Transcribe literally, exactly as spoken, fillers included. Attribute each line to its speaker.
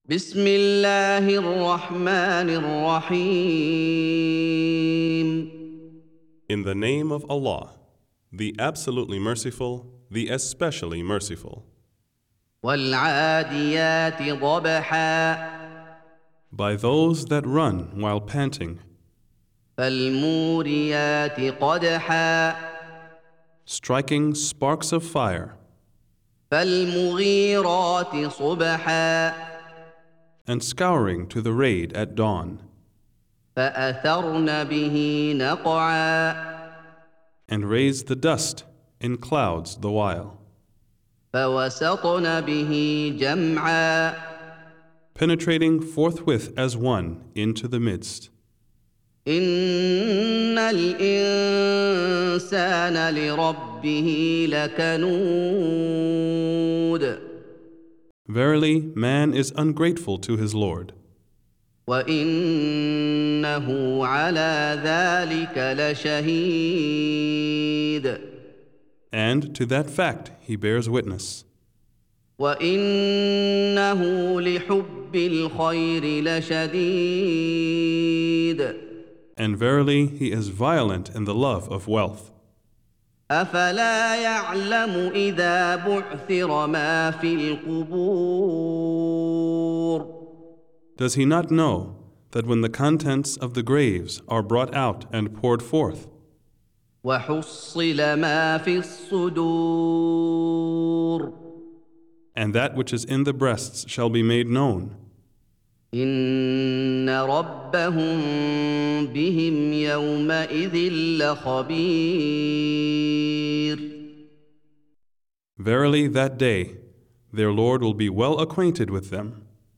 Speaker 1: بسم الله الرحمن الرحيم.
Speaker 2: In the name of Allah, the absolutely merciful, the especially merciful.
Speaker 1: والعاديات ضبحا
Speaker 2: By those that run while panting,
Speaker 1: فالموريات قدحا
Speaker 2: striking sparks of fire,
Speaker 1: فالمغيرات صبحا
Speaker 2: and scouring to the raid at dawn,
Speaker 1: فأثرن به نقعا
Speaker 2: and raise the dust in clouds the while,
Speaker 1: فوسطن به جمعا
Speaker 2: penetrating forthwith as one into the midst.
Speaker 1: إن الإنسان لربه لكنود
Speaker 2: Verily, man is ungrateful to his Lord,
Speaker 1: وإنه على ذلك لشهيد
Speaker 2: and to that fact he bears witness,
Speaker 1: وإنه لحب الخير لشديد
Speaker 2: and verily he is violent in the love of wealth.
Speaker 1: أفلا يعلم إذا بعثر ما في القبور
Speaker 2: Does he not know that when the contents of the graves are brought out and poured forth,
Speaker 1: وحصل ما في الصدور
Speaker 2: and that which is in the breasts shall be made known,
Speaker 1: إن ربهم بهم يومئذ لخبير
Speaker 2: verily that day their Lord will be well acquainted with them.